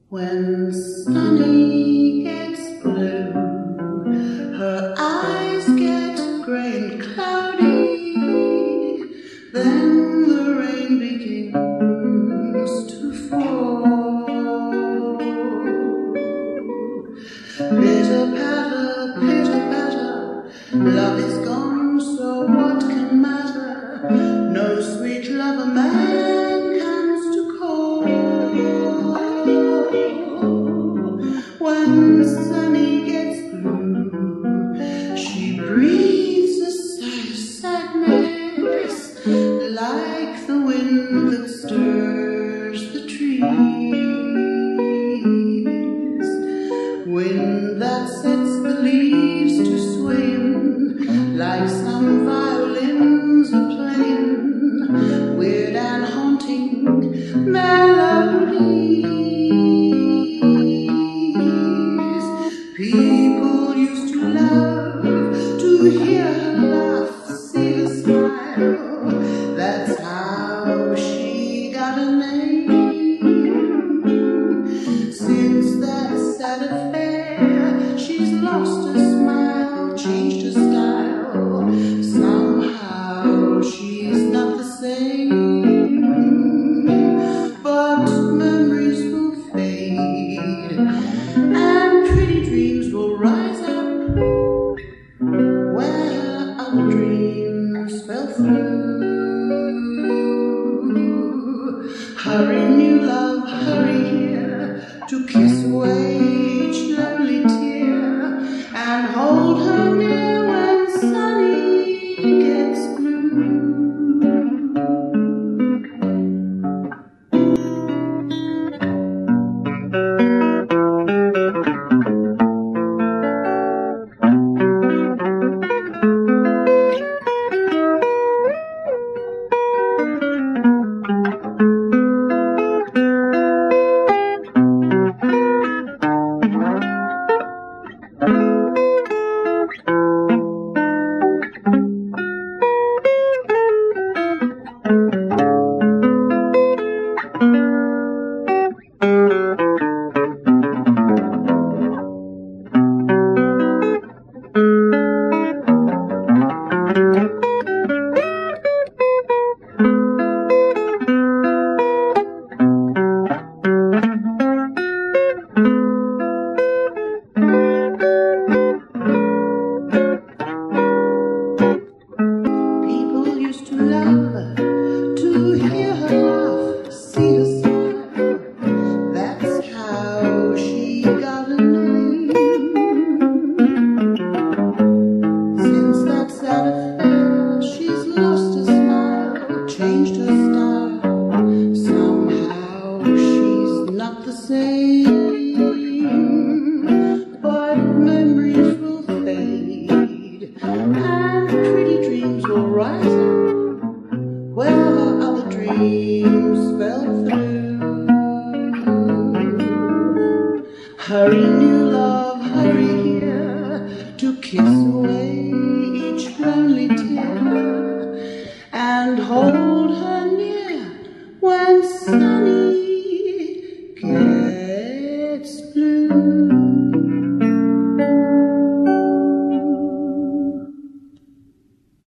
When sunny gets blue, her eyes get grey and cloudy, then the rain begins to fall. Pitter patter, love is gone, so what can matter? No sweet lover man comes to call. When sunny gets blue, she breathes a sigh of sadness, like the wind that stirs the trees, wind that sets the leaves to swaying, like some violins are playing weird and haunting melodies. People used to love to hear her laugh, see her smile. That's how she got a name. Since that sad affair, she's lost her smile, changed her style. Somehow she's not the same. But memories will fade, and pretty dreams will rise up where other dreams fell through. Hurry, new love, hurry here to kiss away each lonely tear and hold her near when sunny gets blue. Changed her style, somehow she's not the same. But memories will fade, and pretty dreams will rise up where other dreams fell through. Hurry, new love, hurry here to kiss away each lonely tear and hold her